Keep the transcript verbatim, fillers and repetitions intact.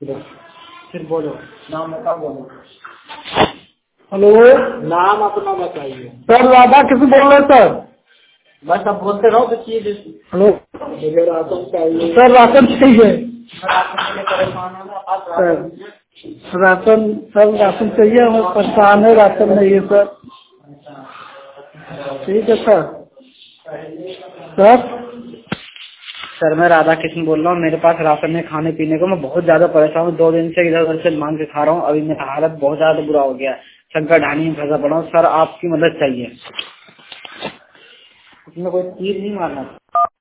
फिर बोलो नाम बता बोलो। हेलो, नाम अपना बताइए। सर राधा किसी बोल रहे हैं सर? बस अब बोलते रहो तो चीज। हेलो, मुझे राशन चाहिए सर राशन चाहिए राशन के लिए परेशान है ना आप sir. Ration. Ration sir ration चाहिए, हमें परेशान है, राशन नहीं है सर। ठीक है सर। सर सर मैं राधा कृष्ण बोल रहा हूँ, मेरे पास राशन है खाने पीने को, मैं बहुत ज्यादा परेशान हूँ, दो दिन से इधर उधर से मांग के खा रहा हूँ, अभी मेरा हालत बहुत ज्यादा बुरा हो गया है, शंकर ढाणी में फंसा पड़ा हूँ। सर आपकी मदद चाहिए, इसमें कोई तीर नहीं मारना।